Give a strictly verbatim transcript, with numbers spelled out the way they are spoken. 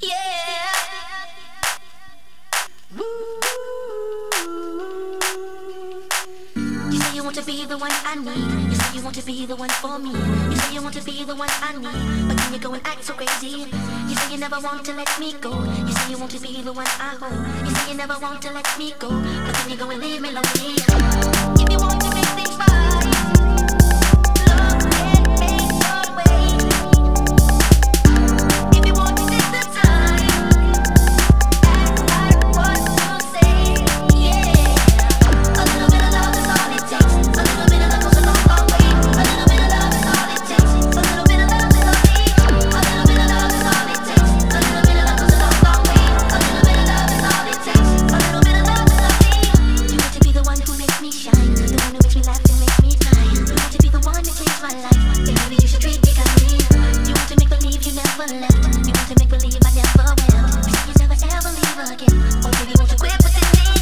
You say you want to be the one I need. You say you want to be the one for me. You say you want to be the one I need. But then you go and act so crazy. You say you never want to let me go. You say you want to be the one I hold. You say you never want to let me go. But then you go and leave me lonely. If you want to make things right, love can make your way. If you want to take the time, act like what you say. Yeah, a little bit of love is all it takes. A little bit of love goes a long, long way. A little bit of love is all it takes. A little bit of love is all it takes. A little bit of love is all it takes. A little bit of love goes a long, long way. A little bit of love is all it takes. A little bit of love is all it takes. You want to be the one who makes me shine, the one who makes me laugh and makes me cry. You want to be the one that changed my life. Then maybe you should treat me kindly. You want to make believe you never left. You want to make believe I never will. You say you never ever leave again. Or maybe you want to quit within me.